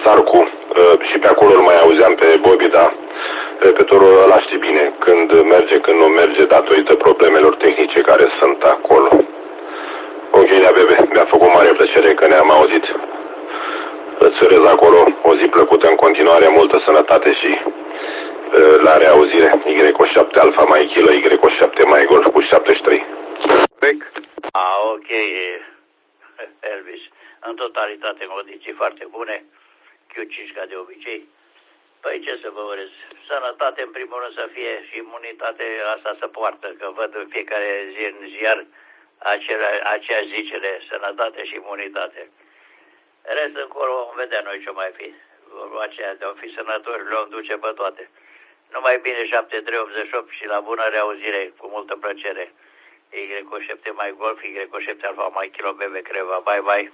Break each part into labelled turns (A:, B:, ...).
A: Carcu, și pe acolo îl mai auzeam pe Bobby, dar repetorul ăla știi bine, când merge, când nu merge, datorită problemelor tehnice care sunt acolo. Ok, Nea Bebe, mi-a făcut mare plăcere că ne-am auzit. Îți urez acolo o zi plăcută în continuare, multă sănătate și la reauzire. Y7 Alfa mai Kilo, Y7 mai Golf cu 73.
B: Ok, Elvis. În totalitate, în condiții foarte bune. Q5 ca de obicei. Păi ce să vă urez? Sănătate în primul rând să fie și imunitate, asta să poartă. Că văd în fiecare zi în ziar aceeași zicere, sănătate și imunitate. Rest încolo vom vedea noi ce mai fi. Vorba aceea de a fi sănătoși, le-om duce pe toate. Numai bine 7388 și la bună reauzire, cu multă plăcere. Y7 mai Golf, Y7 Alfa mai Kilo Bebe Creva. Bye bye.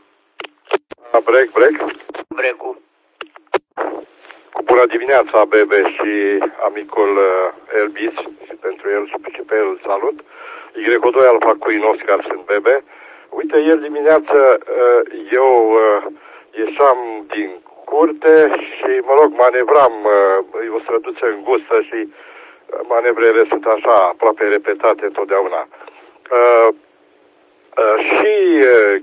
B: Brecu.
C: Bună dimineața, Bebe și amicul Elvis, și pentru el și pe el salut. Y2 Alfa Queen Oscar sunt Bebe. Uite, ieri dimineață eu ieșeam din curte și, mă rog, manevram, o străduță îngustă și manevrele sunt așa, aproape repetate întotdeauna. Și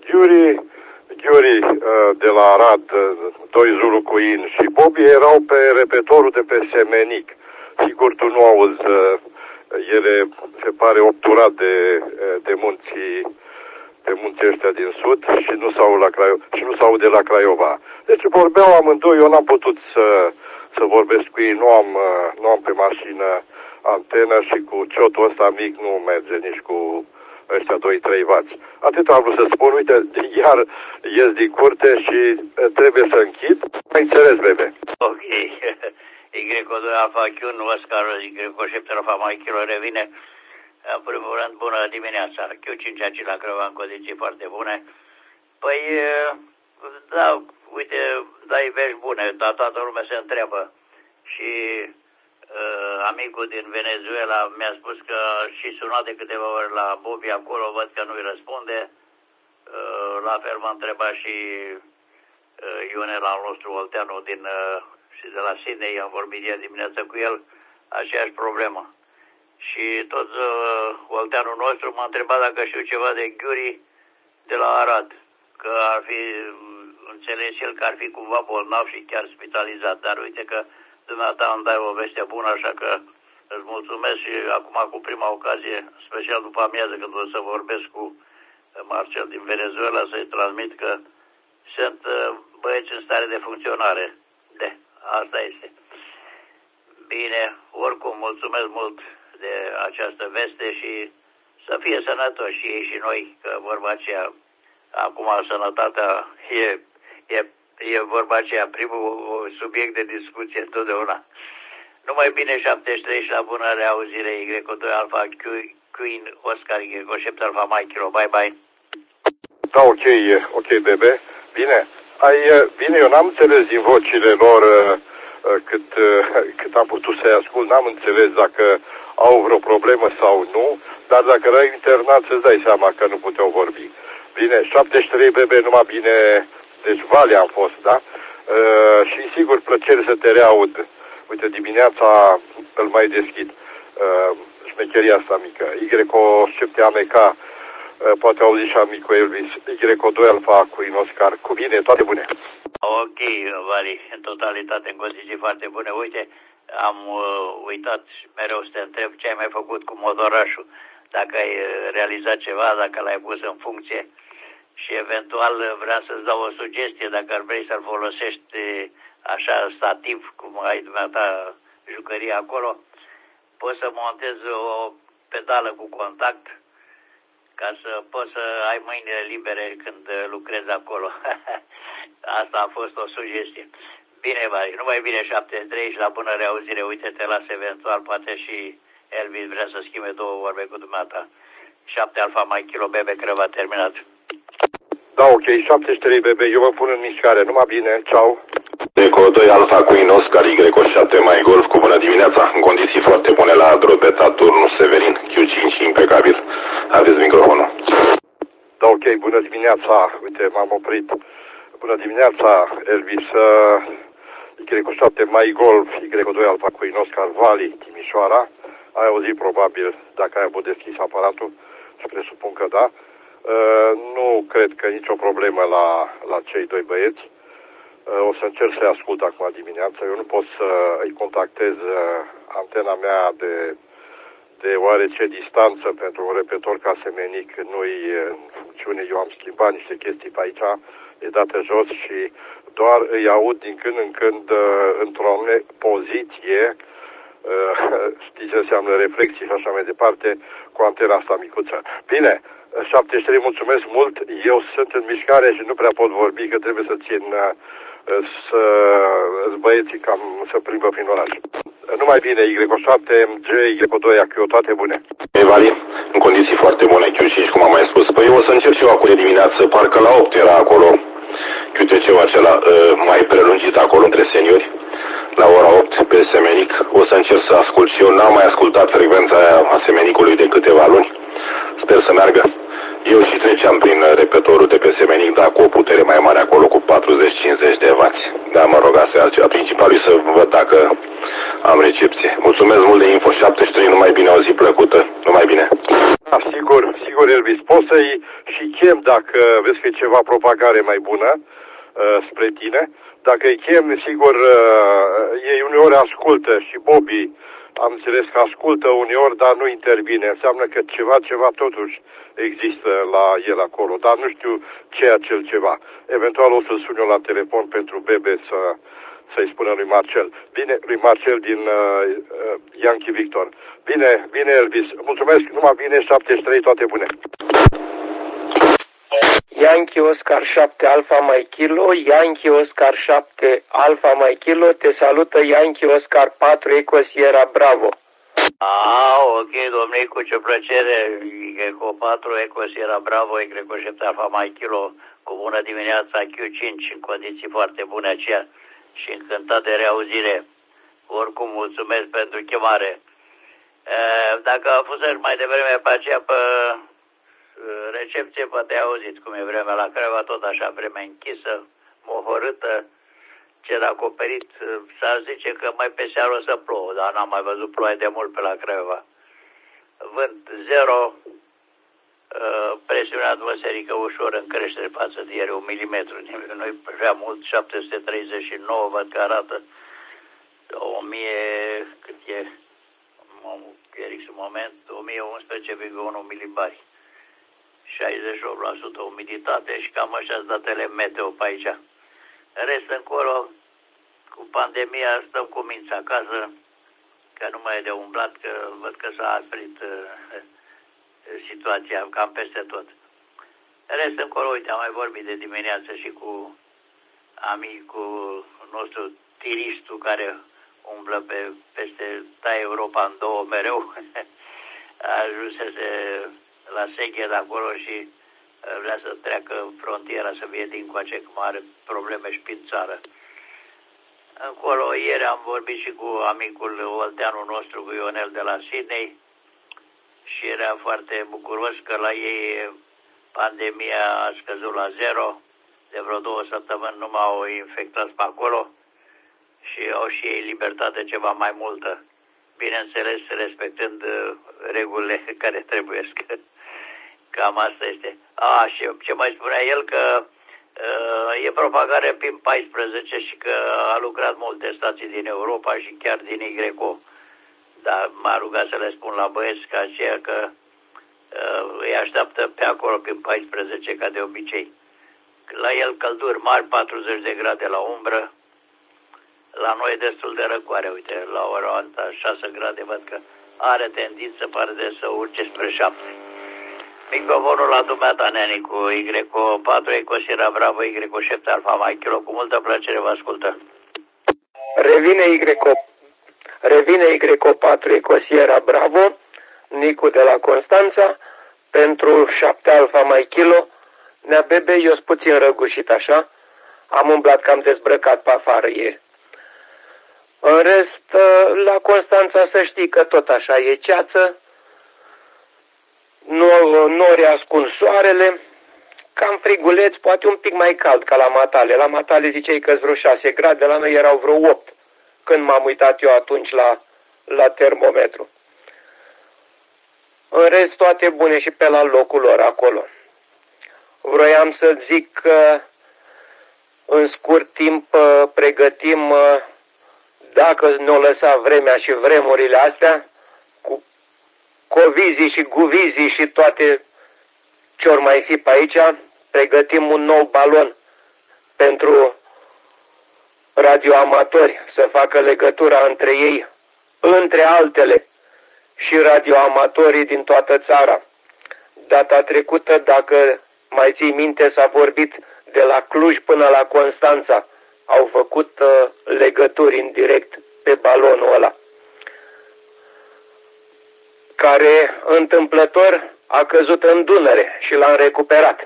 C: Ghiuri de la Arad, 2 Zulu Queen și Bobby erau pe repetorul de pe Semenic. Sigur, tu nu auzi, ele se pare obturat de munții ăștia din sud și nu s-au de la Craiova. Deci vorbeau amândoi, eu n-am putut să vorbesc cu ei, nu am pe mașină antenă și cu ciotul ăsta mic nu merge nici cu ăștia 2-3 vați. Atât am vrut să spun, uite, iar ies din curte și trebuie să închid. Ai înțeles, Bebe?
B: Ok. Y2 Alfa Q, Oscar, Y7 Alfa mai Kilo revine. În primul rând, bună dimineața. Q5 aici la Crăva în condiții foarte bune. Păi, da, uite, dai vești bune, dar toată lumea se întreabă. Și amicul din Venezuela mi-a spus că și sunat de câteva ori la Bobby acolo, văd că nu-i răspunde. La fel m-a întrebat și Ionel al nostru, Olteanu, și de la Sydney, am vorbit ieri dimineața cu el, aceeași problemă. Și tot Olteanul nostru m-a întrebat dacă știu ceva de Ghiuri de la Arad, că ar fi înțeles el că ar fi cumva bolnav și chiar spitalizat, dar uite că dumneata îmi dai o veste bună, așa că îți mulțumesc și acum cu prima ocazie, special după amiază când o să vorbesc cu Marcel din Venezuela, să-i transmit că sunt băieți în stare de funcționare. Asta este. Bine, oricum mulțumesc mult de această veste și să fie sănătoși și ei și noi, că vorba aceea, acum sănătatea e vorba aceea, primul subiect de discuție întotdeauna. Numai bine 73 și la bună reauzire, Y2 Alfa Queen Oscar, Y7 Alfa mai Kilo, bye bye.
C: Da, ok, Bebe. Bine, bine, eu n-am înțeles din vocile lor cât am putut să-i ascult, n-am înțeles dacă au vreo problemă sau nu, dar dacă erau internați îți dai seama că nu puteau vorbi. Bine, 73 Bebe, numai bine, deci Vale am fost, da? Și sigur plăcere să te reaud. Uite, dimineața îl mai deschid. Șmecheria asta mică. Y7 AMK, poate auzi și amicul Elvis. Y2 Alfa Queen Oscar. Cu bine, toate bune.
B: Ok, Vali, în totalitate, în condiții foarte bune. Uite, am uitat mereu să te întreb ce ai mai făcut cu motorașul. Dacă ai realizat ceva, dacă l-ai pus în funcție. Și eventual vreau să-ți dau o sugestie, dacă ar vrei să-l folosești așa stativ, cum ai dumneata jucăria acolo, poți să montezi o pedală cu contact ca să poți să ai mâinile libere când lucrezi acolo. Asta a fost o sugestie. Bine, Mari, numai bine 73 și la bună reauzire. Uite, te las eventual, poate și Elvis vrea să schimbe 2 vorbe cu dumneata. 7 Alfa mai Kilo Bebe, cred v-a terminat.
C: Da, ok, 73 Bebe, eu mă pun în mișcare. Numai bine, ceau.
A: Y2 Alfa Queen Oscar, Y7 mai Golf, cu bună dimineața, în condiții foarte bune la Drobeta, turnul Severin, Q5 impecabil. Aveți microfonul.
C: Da, ok, bună dimineața. Uite, m-am oprit. Bună dimineața, Elvis. Y7 Mai Golf, Y2 Alfa Queen Oscar Valley, Timișoara. Ai auzit probabil dacă ai avut deschis aparatul și presupun că da. Nu cred că nicio problemă la cei doi băieți. O să încerc să-i ascult acum dimineața. Eu nu pot să îi contactez antena mea de oarece distanță pentru un repetor ca semenic nu-i în funcțiune. Eu am schimbat niște chestii pe aici, e dată jos și doar îi aud din când în când într-o poziție, știi ce înseamnă reflexii și așa mai departe, cu antena asta micuță. Bine, 73, mulțumesc mult, eu sunt în mișcare și nu prea pot vorbi, că trebuie să țin băieții cam să plimbă prin oraș. Numai bine, Y7, MG, Y2, AQ, toate bune.
A: Vali, în condiții foarte bune, Q5, cum am mai spus. Păi eu o să încerc și eu acum de dimineață, parcă la 8 era acolo QTC-ul acela mai prelungit acolo între seniori, la ora 8 pe semenic. O să încerc să ascult și eu, n-am mai ascultat frecvența aia a semenicului de câteva luni. Sper să meargă. Eu și treceam prin repetorul de pe semenic, dar cu o putere mai mare acolo, cu 40-50 de W. Dar mă rog, asta e altceva. Principalul să văd dacă am recepție. Mulțumesc mult de info. 73, numai bine, o zi plăcută. Numai bine.
C: Da, sigur, Elvis. Poți să-i și chem dacă vezi că e ceva propagare mai bună spre tine. Dacă îi chem, sigur, ei uneori ascultă și Bobby, am înțeles că ascultă uneori, dar nu intervine. Înseamnă că ceva totuși există la el acolo, dar nu știu ce e acel ceva. Eventual o să-l sun eu la telefon pentru Bebe să-i spună lui Marcel. Bine, lui Marcel din Yankee Victor. Bine, Elvis. Mulțumesc, numai bine, 73, toate bune.
D: Yankee Oscar 7 Alfa Mai Kilo, Yankee Oscar 7 Alfa Mai Kilo, te salută Yankee Oscar 4 Eco Sierra Bravo.
B: Ok, domnule, cu ce plăcere, Eco 4 Eco Sierra Bravo, Eco 7 Alfa Mai Kilo, cu bună dimineața, Q5, în condiții foarte bune aceea și încântat de reauzire. Oricum, mulțumesc pentru chemare. Dacă a fost mai devreme pe aceea pe recepție, poate ai auzit cum e vremea la Craiova, tot așa, vreme închisă, mohorâtă, cer acoperit, s-ar zice că mai pe seară o să plouă, dar n-am mai văzut ploaie de mult pe la Craiova. Vânt 0, presiunea atmosferică ușor în creștere față de ieri, 1 milimetru, nu-i prea mult, 739, văd că arată 1000, cât e, în moment, 1011,1 milibari. 68% umiditate și cam așa sunt datele meteo pe aici. În rest, încolo, cu pandemia, stăm cu minți acasă, că nu mai e de umblat, că văd că s-a aprit situația cam peste tot. În rest, încolo, uite, am mai vorbit de dimineață și cu amicul nostru, tiristul, care umblă peste Europa în două mereu. Ajunsese la Seghe de acolo și vrea să treacă frontiera, să vie dincoace, cum are probleme și prin țară. Încolo, ieri am vorbit și cu amicul olteanul nostru, cu Ionel de la Sydney, și era foarte bucuros că la ei pandemia a scăzut la 0, de vreo 2 săptămâni nu m-au infectat pe acolo și au și ei libertate ceva mai multă. Bineînțeles, respectând regulile care trebuie. Cam asta este. Și ce mai spunea el, că e propagare prin 14 și că a lucrat multe stații din Europa și chiar din Y. Dar m-a rugat să le spun la băieți ca aceea că îi așteaptă pe acolo prin 14 ca de obicei. La el călduri mari, 40 de grade la umbră. La noi e destul de răcoare, uite, la ora asta 6 grade, văd că are tendință, pare de să urce spre 7. Microfonul la dumneata, Neni, cu Y4, Eco Sierra Bravo, Y7 Alfa Mai Kilo, cu multă plăcere vă ascultă.
D: Revine Y4 Eco Sierra Bravo, Nicu de la Constanța, pentru 7 Alfa Mai Kilo. Nea Bebe, eu sunt puțin răgușit așa, am umblat cam dezbrăcat pe afară ieri. În rest, la Constanța să știi că tot așa e ceață, nori ascund soarele, cam friguleț, poate un pic mai cald ca la Matale. La Matale ziceai că vreo 6 grade, la noi erau vreo 8 când m-am uitat eu atunci la termometru. În rest, toate bune și pe la locul lor acolo. Vroiam să zic că în scurt timp pregătim, dacă ne-o lăsa vremea și vremurile astea, cu covizii și guvizii și toate ce-or mai fi pe aici, pregătim un nou balon pentru radioamatori, să facă legătura între ei, între altele, și radioamatorii din toată țara. Data trecută, dacă mai ții minte, s-a vorbit de la Cluj până la Constanța. Au făcut legături în direct pe balonul ăla, care întâmplător a căzut în Dunăre și l-am recuperat.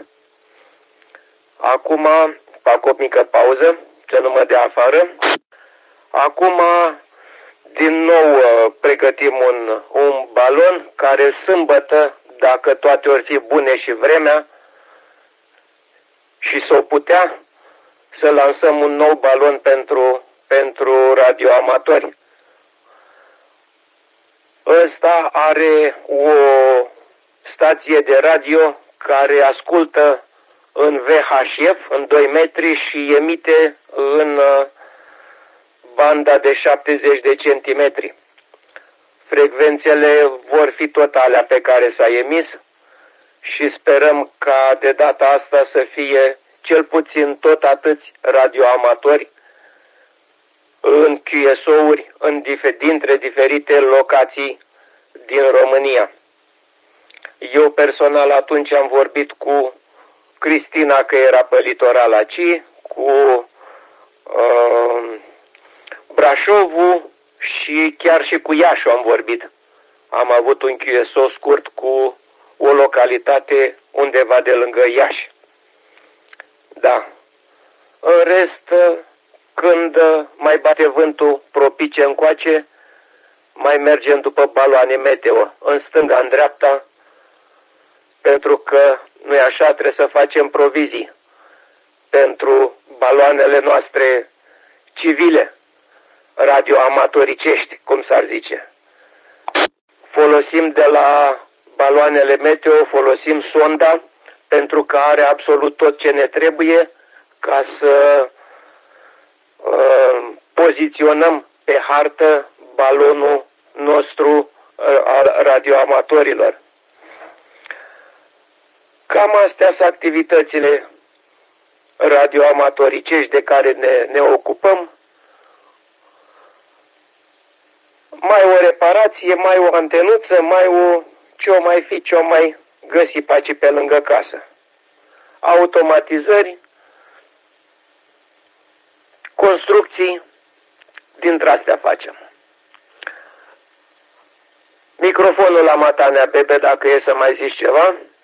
D: Acum fac o mică pauză, să nu mă dea afară. Acum din nou pregătim un balon care sâmbătă, dacă toate or fi bune și vremea, și s-o putea, să lansăm un nou balon pentru radioamatori. Ăsta are o stație de radio care ascultă în VHF, în 2 metri, și emite în banda de 70 de centimetri. Frecvențele vor fi tot alea pe care s-a emis și sperăm ca de data asta să fie cel puțin tot atâți radioamatori în QSO-uri dintre diferite locații din România. Eu personal atunci am vorbit cu Cristina, că era pe litoral aici, cu Brașovul și chiar și cu Iașu am vorbit. Am avut un QSO scurt cu o localitate undeva de lângă Iași. Da. În rest, când mai bate vântul propice încoace, mai mergem după baloane meteo, în stânga, în dreapta, pentru că nu-i așa, trebuie să facem provizii pentru baloanele noastre civile, radioamatoricești, cum s-ar zice. Folosim de la baloanele meteo, folosim sonda, pentru că are absolut tot ce ne trebuie ca să poziționăm pe hartă balonul nostru al radioamatorilor. Cam astea sunt activitățile radioamatoricești de care ne ocupăm. Mai o reparație, mai o antenuță, ce-o mai găsi pe aici pe lângă casă. Automatizări, construcții, dintre astea facem. Microfonul la Matanea, Bebe, dacă e să mai zici ceva.